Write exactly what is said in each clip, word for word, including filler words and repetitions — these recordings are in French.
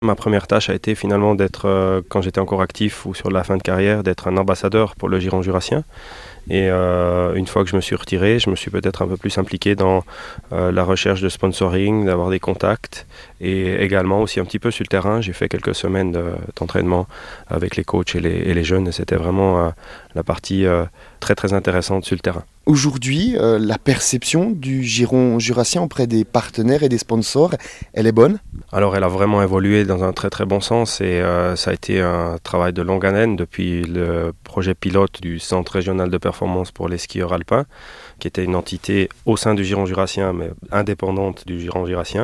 Ma première tâche a été finalement d'être, euh, quand j'étais encore actif ou sur la fin de carrière, d'être un ambassadeur pour le Giron Jurassien. Et euh, une fois que je me suis retiré, je me suis peut-être un peu plus impliqué dans euh, la recherche de sponsoring, d'avoir des contacts et également aussi un petit peu sur le terrain. J'ai fait quelques semaines de, d'entraînement avec les coachs et les, et les jeunes et c'était vraiment euh, la partie euh, très très intéressante sur le terrain. Aujourd'hui, euh, la perception du Giron Jurassien auprès des partenaires et des sponsors, elle est bonne? Alors elle a vraiment évolué dans un très très bon sens et euh, ça a été un travail de longue haleine depuis le projet pilote du Centre régional de performance pour les skieurs alpins, qui était une entité au sein du Giron Jurassien mais indépendante du Giron Jurassien.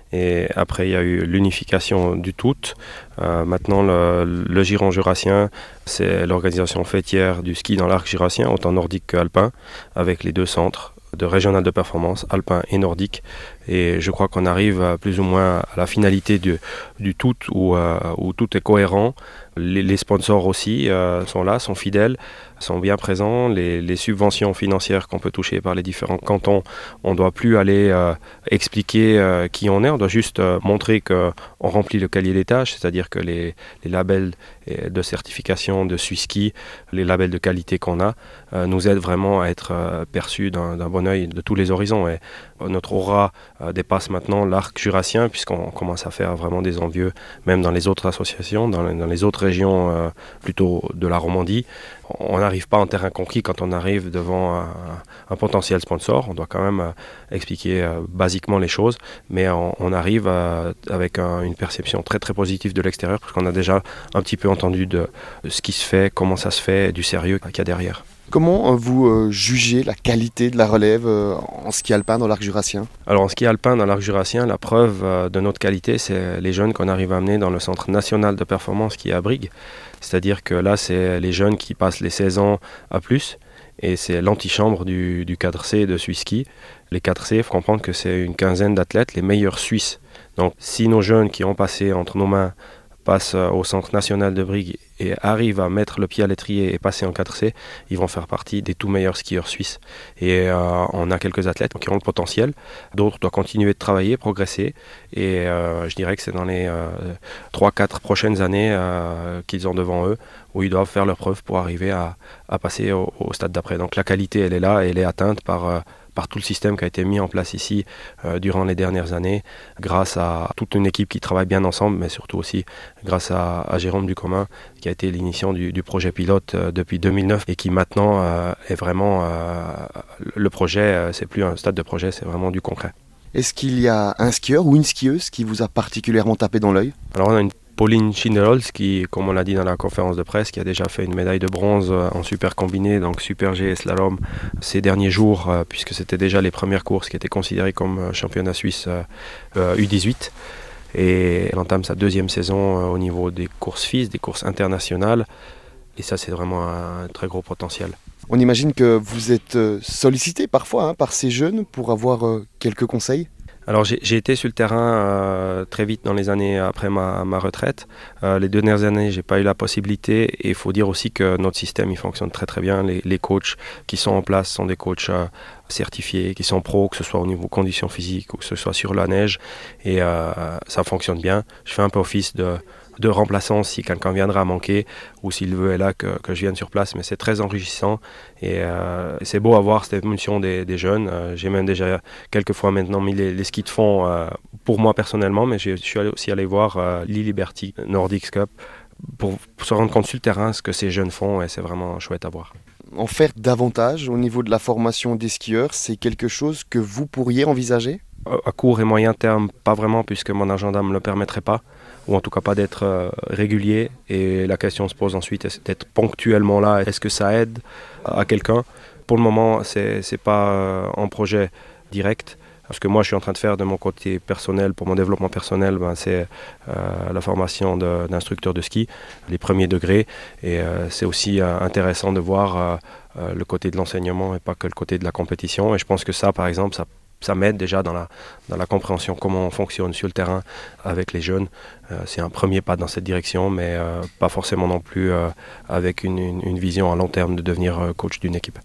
Et après, il y a eu l'unification du tout. Euh, maintenant, le, le Giron Jurassien, c'est l'organisation fêtière du ski dans l'arc jurassien, autant nordique qu'alpin, avec les deux centres de régional de performance, alpin et nordique. Et je crois qu'on arrive à, plus ou moins à la finalité du, du tout, où, euh, où tout est cohérent. Les, les sponsors aussi euh, sont là, sont fidèles, sont bien présents. Les, les subventions financières qu'on peut toucher par les différents cantons, on ne doit plus aller euh, expliquer euh, qui on est, on doit juste euh, montrer qu'on remplit le cahier des tâches, c'est-à-dire que les, les labels de certification de Swisski, les labels de qualité qu'on a, euh, nous aident vraiment à être euh, perçus d'un, d'un bon œil de tous les horizons. Et notre aura euh, dépasse maintenant l'arc jurassien, puisqu'on commence à faire vraiment des envieux, même dans les autres associations, dans les, dans les autres régions euh, plutôt de la Romandie. On n'arrive pas en terrain conquis quand on arrive devant un, un potentiel sponsor. On doit quand même euh, expliquer euh, basiquement les choses, mais on, on arrive euh, avec un, une perception très très positive de l'extérieur, parce qu'on a déjà un petit peu entendu de, de ce qui se fait, comment ça se fait, du sérieux qu'il y a derrière. Comment vous euh, jugez la qualité de la relève euh, en ski alpin dans l'arc jurassien? Alors en ski alpin dans l'arc jurassien, la preuve euh, de notre qualité, c'est les jeunes qu'on arrive à amener dans le centre national de performance qui est à Brigue. C'est-à-dire que là, c'est les jeunes qui passent les seize ans à plus, et c'est l'antichambre du, du cadre C de Swisski. Les cadres C, il faut comprendre que c'est une quinzaine d'athlètes, les meilleurs Suisses. Donc si nos jeunes qui ont passé entre nos mains passent au centre national de Brigue et arrivent à mettre le pied à l'étrier et passer en quatre C, ils vont faire partie des tout meilleurs skieurs suisses. Et euh, on a quelques athlètes qui ont le potentiel, d'autres doivent continuer de travailler, progresser, et euh, je dirais que c'est dans les euh, trois quatre prochaines années euh, qu'ils ont devant eux, où ils doivent faire leur preuve pour arriver à, à passer au, au stade d'après. Donc la qualité, elle est là, et elle est atteinte par... Euh, par tout le système qui a été mis en place ici euh, durant les dernières années, grâce à toute une équipe qui travaille bien ensemble, mais surtout aussi grâce à, à Jérôme Ducommun, qui a été l'initiant du, du projet pilote euh, depuis deux mille neuf et qui maintenant euh, est vraiment... Euh, le projet, euh, c'est plus un stade de projet, c'est vraiment du concret. Est-ce qu'il y a un skieur ou une skieuse qui vous a particulièrement tapé dans l'œil? Alors on a une Pauline Schinderholz qui, comme on l'a dit dans la conférence de presse, qui a déjà fait une médaille de bronze en super combiné, donc super G et slalom, ces derniers jours, euh, puisque c'était déjà les premières courses qui étaient considérées comme championnat suisse euh, U dix-huit. Et elle entame sa deuxième saison euh, au niveau des courses F I S, des courses internationales. Et ça, c'est vraiment un très gros potentiel. On imagine que vous êtes sollicité parfois hein, par ces jeunes pour avoir euh, quelques conseils? Alors j'ai, j'ai été sur le terrain euh, très vite dans les années après ma, ma retraite. Euh, les deux dernières années, j'ai pas eu la possibilité, et il faut dire aussi que notre système il fonctionne très très bien. Les, les coachs qui sont en place sont des coachs euh, certifiés, qui sont pros, que ce soit au niveau conditions physiques ou que ce soit sur la neige, et euh, ça fonctionne bien. Je fais un peu office de de remplaçant si quelqu'un viendra à manquer ou s'il veut est là que, que je vienne sur place, mais c'est très enrichissant et euh, c'est beau à voir cette émotion des, des jeunes. Euh, j'ai même déjà quelques fois maintenant mis les, les skis de fond euh, pour moi personnellement, mais je suis allé aussi allé voir euh, l'I-Liberty Nordics Cup pour, pour se rendre compte sur le terrain ce que ces jeunes font, et c'est vraiment chouette à voir. En faire davantage au niveau de la formation des skieurs, c'est quelque chose que vous pourriez envisager? À court et moyen terme, pas vraiment, puisque mon agenda ne me le permettrait pas, ou en tout cas pas d'être euh, régulier. Et la question se pose ensuite, est-ce d'être ponctuellement là, est-ce que ça aide à quelqu'un? Pour le moment, c'est c'est pas euh, un projet direct. Ce que moi je suis en train de faire de mon côté personnel, pour mon développement personnel, ben, c'est euh, la formation de, d'instructeur de ski, les premiers degrés. Et euh, c'est aussi euh, intéressant de voir euh, euh, le côté de l'enseignement et pas que le côté de la compétition. Et je pense que ça, par exemple, ça Ça m'aide déjà dans la, dans la compréhension comment on fonctionne sur le terrain avec les jeunes. Euh, c'est un premier pas dans cette direction, mais euh, pas forcément non plus euh, avec une, une, une vision à long terme de devenir coach d'une équipe.